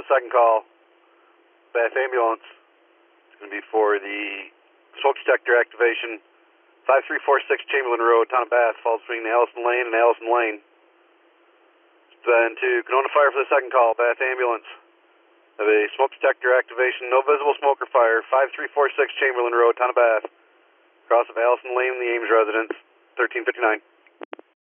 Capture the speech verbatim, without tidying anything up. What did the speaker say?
the second call. Bath ambulance. It's going to be for the smoke detector activation. five three four six Chamberlain Road, Town of Bath, falls between Allison Lane and Allison Lane. Then to Canona Fire for the second call. Bath ambulance. Have a smoke detector activation. No visible smoke or fire. five three four six Chamberlain Road, Town of Bath. Cross of Allison Lane and the Ames residence. thirteen fifty-nine.